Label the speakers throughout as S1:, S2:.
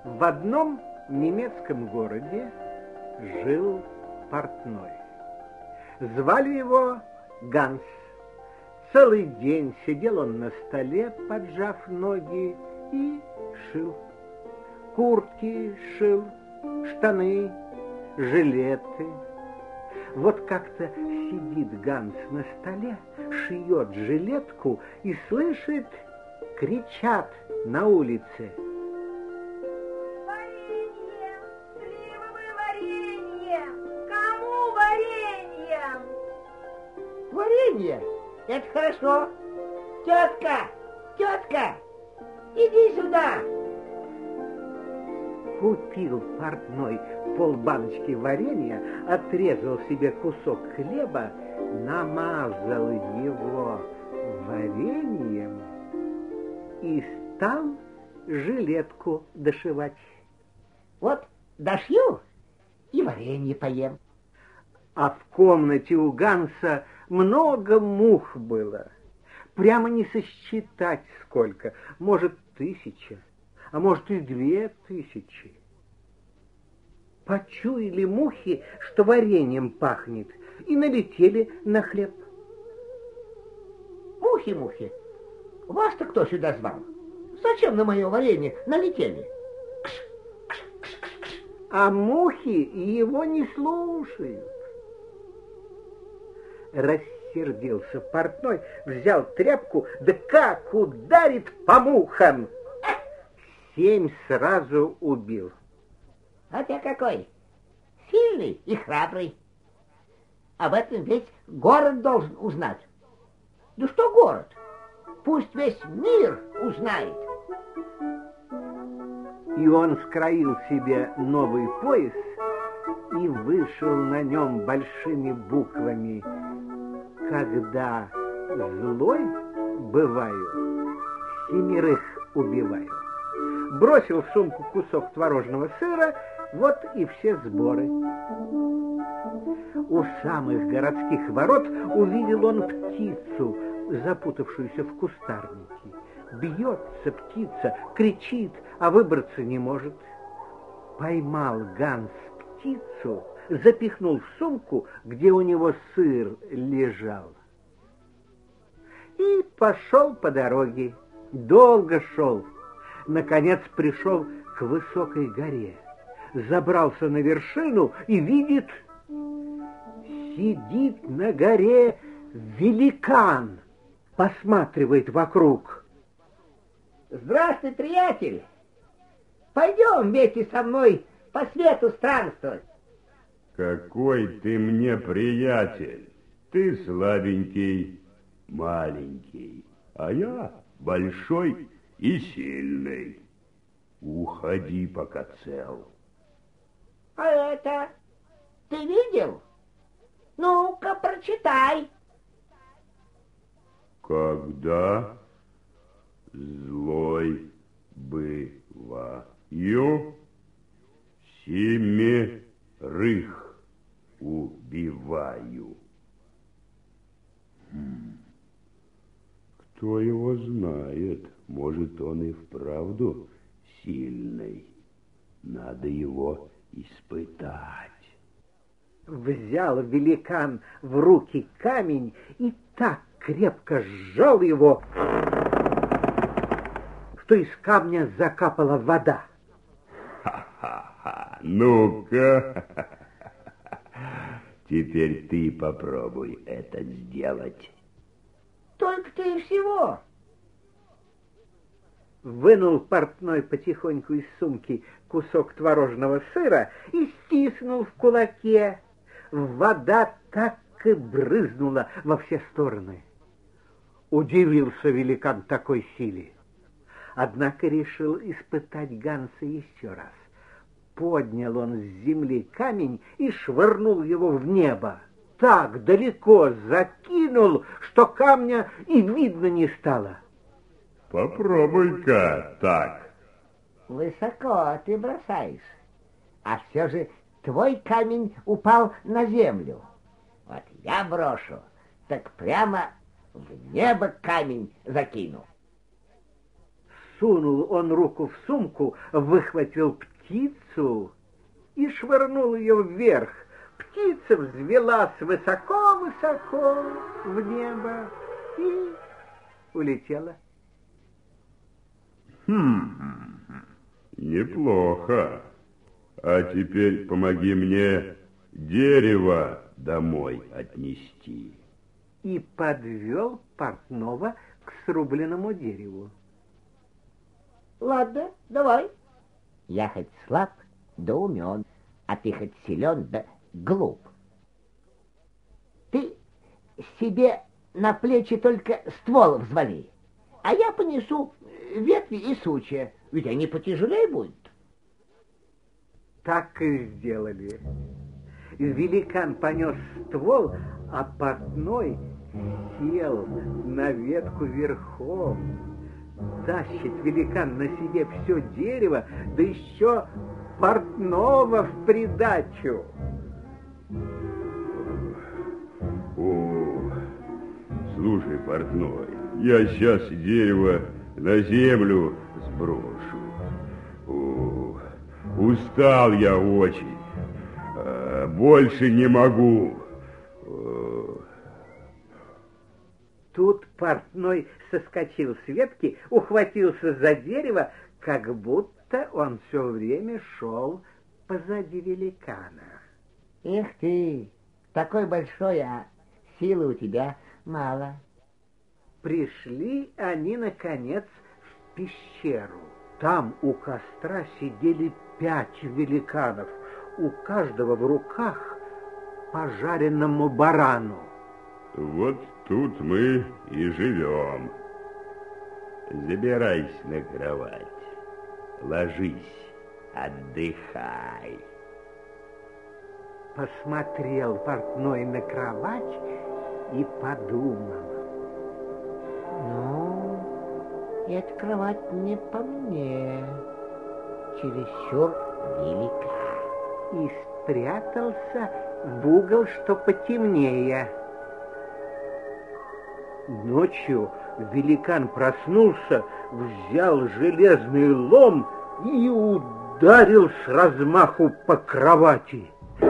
S1: В одном немецком городе жил портной. Звали его Ганс. Целый день сидел он на столе, поджав ноги, и шил. Куртки шил, штаны, жилеты. Вот как-то сидит Ганс на столе, шьет жилетку и слышит, кричат на улице:
S2: варенье! Сливовое варенье! Кому варенье?
S3: Варенье? Это хорошо. Тетка, тетка, иди сюда.
S1: Купил портной полбаночки варенья, отрезал себе кусок хлеба, намазал его вареньем и стал жилетку дошивать.
S3: Вот дошью и варенье поем.
S1: А в комнате у Ганса много мух было. Прямо не сосчитать сколько. Может, 1000, а может и 2000. Почуяли мухи, что вареньем пахнет, и налетели на хлеб.
S3: Мухи, мухи, вас-то кто сюда звал? Зачем на мое варенье налетели?
S1: А мухи его не слушают. Рассердился портной, взял тряпку, да как ударит по мухам! 7 сразу убил.
S3: А ты какой? Сильный и храбрый. Об этом весь город должен узнать. Да что город? Пусть весь мир узнает.
S1: И он скроил себе новый пояс и вышел на нем большими буквами: когда злой бываю, 7 убиваю. Бросил в сумку кусок творожного сыра, вот и все сборы. У самых городских ворот увидел он птицу, запутавшуюся в кустарнике. Бьется птица, кричит, а выбраться не может. Поймал Ганс птицу, запихнул в сумку, где у него сыр лежал. И пошел по дороге. Долго шел. Наконец пришел к высокой горе. Забрался на вершину и видит, сидит на горе великан, посматривает вокруг.
S3: Здравствуй, приятель. Пойдем вместе со мной по свету странствовать.
S4: Какой ты мне приятель. Ты слабенький, маленький, а я большой и сильный. Уходи, пока цел.
S3: А это ты видел? Ну-ка, прочитай.
S4: Когда злой бываю, 7 убиваю. Кто его знает? Может, он и вправду сильный. Надо его испытать.
S1: Взял великан в руки камень и так крепко сжал его, что из камня закапала вода.
S4: Ха-ха-ха! Ну-ка! Теперь ты попробуй это сделать.
S3: Только ты и всего.
S1: Вынул портной потихоньку из сумки кусок творожного сыра и стиснул в кулаке. Вода так и брызнула во все стороны. Удивился великан такой силе. Однако решил испытать Ганса еще раз. Поднял он с земли камень и швырнул его в небо. Так далеко закинул, что камня и видно не стало.
S4: Попробуй-ка так.
S3: Высоко ты бросаешь, а все же твой камень упал на землю. Вот я брошу, так прямо в небо камень закину.
S1: Сунул он руку в сумку, выхватил птицу и швырнул ее вверх. Птица взвелась высоко-высоко в небо и улетела.
S5: Неплохо. А теперь помоги мне дерево домой отнести.
S1: И подвел портного к срубленному дереву.
S3: Ладно, давай. Я хоть слаб, да умен, а ты хоть силен, да глуп. Ты себе на плечи только ствол взвали, а я понесу ветви и сучья, ведь они потяжелее будут.
S1: Так и сделали. Великан понес ствол, а портной сел на ветку верхом. Тащит великан на себе все дерево, да еще портного в придачу.
S5: О, слушай, портной, я сейчас дерево на землю сброшу. О, устал я очень, больше не могу.
S1: Тут портной соскочил с ветки, ухватился за дерево, как будто он все время шел позади великана.
S3: Эх ты, такой большой, а силы у тебя мало.
S1: Пришли они, наконец, в пещеру. Там у костра сидели 5 великанов, у каждого в руках по жареному барану.
S5: Вот тут мы и живем. Забирайся на кровать, ложись, отдыхай.
S1: Посмотрел портной на кровать и подумал.
S3: Ну, эта кровать не по мне, чересчур велика.
S1: И спрятался в угол, что потемнее. Ночью великан проснулся, взял железный лом и ударил с размаху по кровати.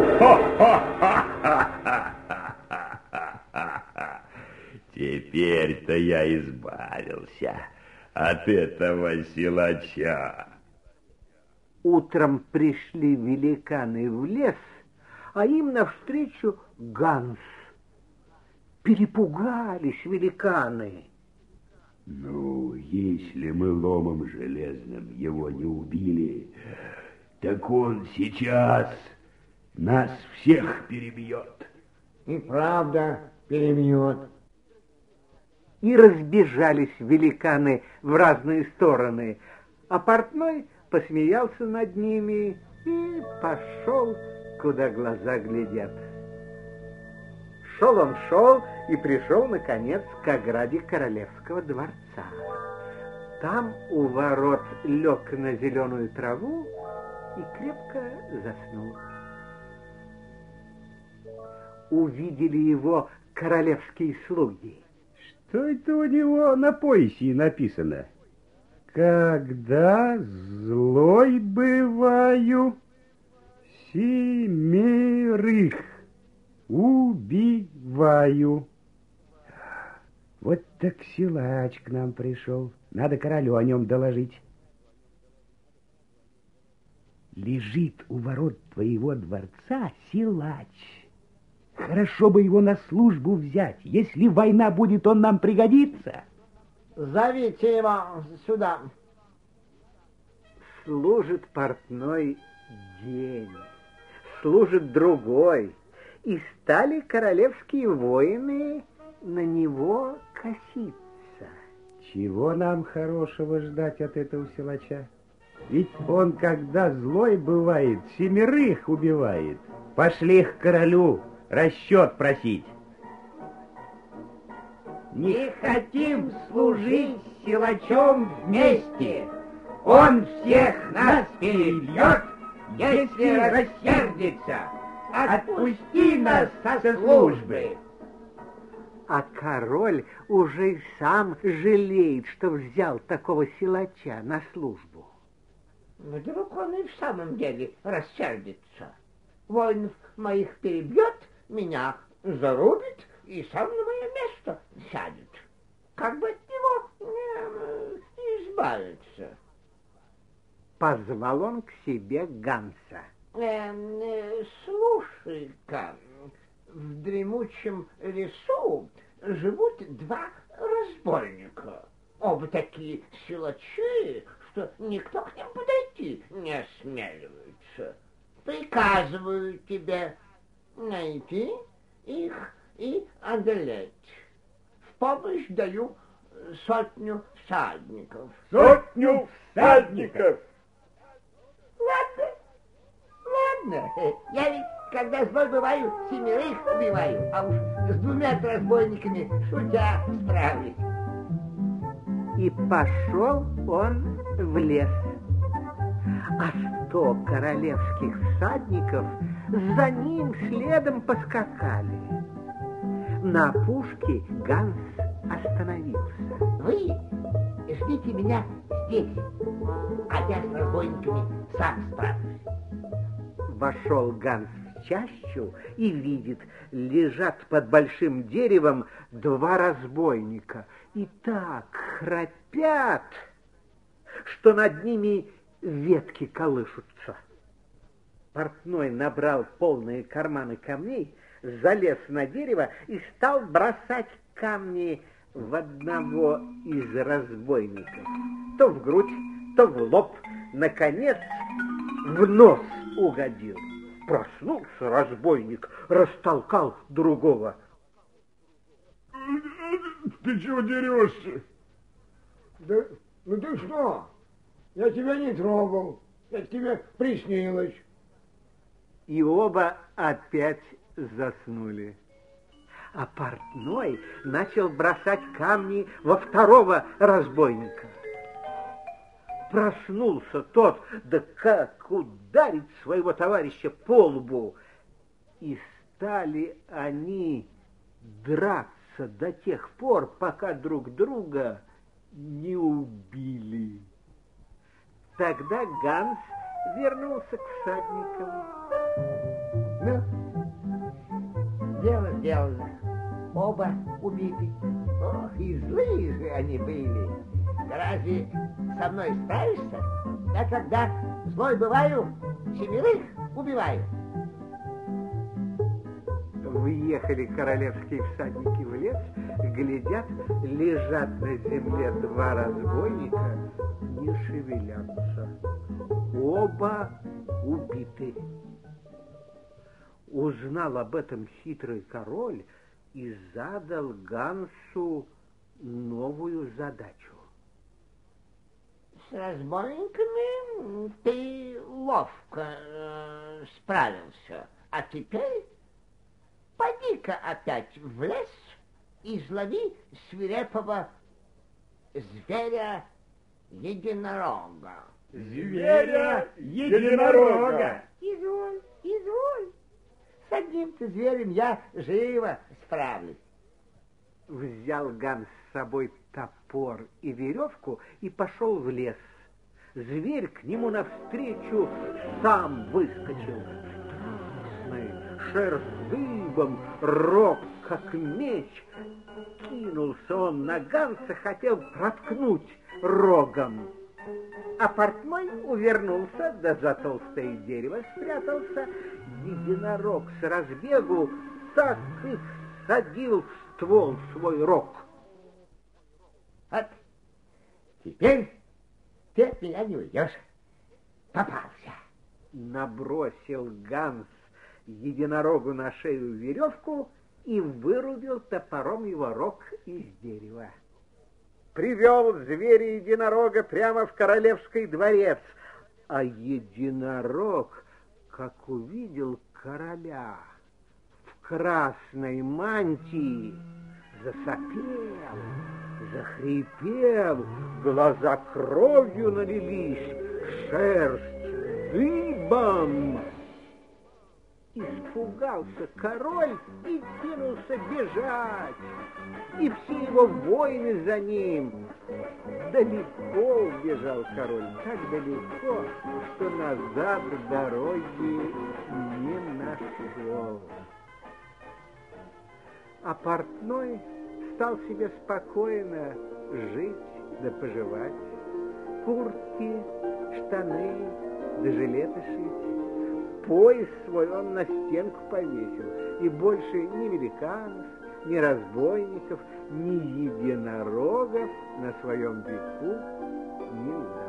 S5: Теперь-то я избавился от этого силача.
S1: Утром пришли великаны в лес, а им навстречу Ганс. Перепугались великаны.
S5: Ну, если мы ломом железным его не убили, так он сейчас нас всех перебьет.
S3: И правда перебьет.
S1: И разбежались великаны в разные стороны, а портной посмеялся над ними и пошел, куда глаза глядят. Шел он, шел и пришел, наконец, к ограде королевского дворца. Там у ворот лег на зеленую траву и крепко заснул. Увидели его королевские слуги.
S6: Что это у него на поясе написано? Когда злой бываю, 7 убиваю. Вот так силач к нам пришел. Надо королю о нем доложить. Лежит у ворот твоего дворца силач. Хорошо бы его на службу взять. Если война будет, он нам пригодится.
S3: Зовите его сюда.
S1: Служит портной день, служит другой, и стали королевские воины на него коситься.
S6: Чего нам хорошего ждать от этого силача? Ведь он, когда злой бывает, 7 убивает. Пошли к королю расчет просить.
S3: Не хотим служить силачом вместе. Он всех нас перебьет, если рассердится. Отпусти нас со службы.
S1: А король уже и сам жалеет, что взял такого силача на службу.
S3: Вдруг он и в самом деле рассердится. Воинов моих перебьет, меня зарубит и сам на мое место сядет. Как бы от него избавиться?
S1: Позвал он к себе Ганса.
S3: Слушай-ка, в дремучем лесу живут два разбойника. Оба такие силачи, что никто к ним подойти не осмеливается. Приказываю тебе найти их и одолеть. В помощь даю 100 всадников.
S5: 100 всадников!
S3: Ладно, я ведь, когда злой бываю, 7 убиваю, а уж с 2 разбойниками шутя справлюсь.
S1: И пошел он в лес. А 100 королевских всадников за ним следом поскакали. На опушке Ганс остановился.
S3: Вы ждите меня здесь, а я с разбойниками сам справлюсь.
S1: Вошел Ганс в чащу и видит, лежат под большим деревом 2 разбойника. И так храпят, что над ними ветки колышутся. Портной набрал полные карманы камней, залез на дерево и стал бросать камни в одного из разбойников. То в грудь, то в лоб, наконец в нос угодил. Проснулся разбойник, растолкал другого.
S5: Ты чего дерешься?
S7: Да, ну ты что? Я тебя не трогал, это тебе приснилось.
S1: И оба опять заснули. А портной начал бросать камни во второго разбойника. Проснулся тот, да как ударить своего товарища по лбу. И стали они драться до тех пор, пока друг друга не убили. Тогда Ганс вернулся к всадникам.
S3: Ну, дело сделано. Оба убиты. Ох, и злые же они были. Да разве со мной справишься? Я когда злой бываю, 7 убиваю.
S1: Въехали королевские всадники в лес, глядят, лежат на земле 2 разбойника, не шевелятся. Оба убиты. Узнал об этом хитрый король и задал Гансу новую задачу.
S3: С разбойниками ты ловко справился, а теперь поди-ка опять в лес и излови свирепого зверя-единорога.
S5: Зверя-единорога!
S3: Изволь, изволь. С одним-то зверем я живо справлюсь.
S1: Взял Ганс с собой топор и веревку и пошел в лес. Зверь к нему навстречу сам выскочил. Страшный, шерсть дыбом, рог как меч. Кинулся он на Ганса, хотел проткнуть рогом. А портной увернулся, да за толстое дерево спрятался. Единорог с разбегу так и всадил в ствол свой рог.
S3: Вот теперь ты от меня не уйдешь. Попался.
S1: Набросил Ганс единорогу на шею веревку и вырубил топором его рог из дерева. Привел зверя единорога прямо в королевский дворец, а единорог, как увидел короля в красной мантии, засопел, захрипел, глаза кровью налились, шерсть дыбом. Испугался король и кинулся бежать, и все его воины за ним. Далеко убежал король, так далеко, что назад дороги не нашел. А портной стал себе спокойно жить да поживать, куртки, штаны да жилеты шить. Пояс свой он на стенку повесил, и больше ни великанов, ни разбойников, ни единорогов на своем веку не видал.